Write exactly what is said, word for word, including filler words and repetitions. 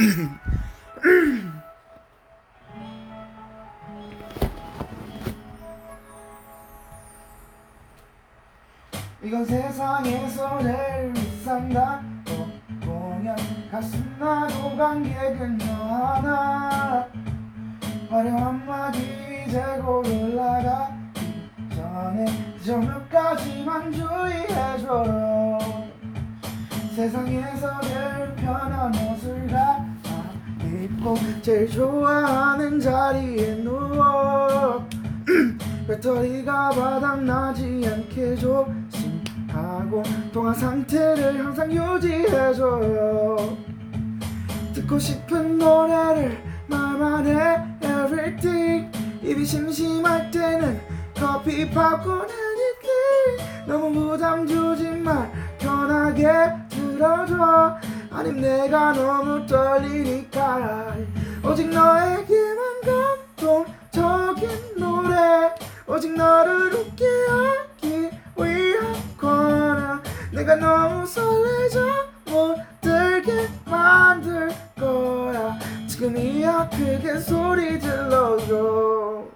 이건 세상에서 제일 비싼 단독 공연 가슴 나도 관객은 너 하나 화려한 막이 이제 곧 올라가기 전에 저 몇 가지만 주의해줘요. 세상에서 제일 편한 옷을 갈아입고 제일 좋아하는 자리에 누워 배터리가 바닥나지 않게 조심하고 통화 상태를 항상 유지해줘요. 듣고 싶은 노래를 말만 해 everything. 입이 심심할 때는 커피 팝콘 anything. 너무 부담 주지 말 편하게 들어줘. 아님 내가 너무 떨리니까 오직 너에게만 감동적인 노래 오직 너를 웃게 하기 위한 거라. 내가 너무 설레져 못 들게 만들 거야. 지금이야 크게 소리 질러줘.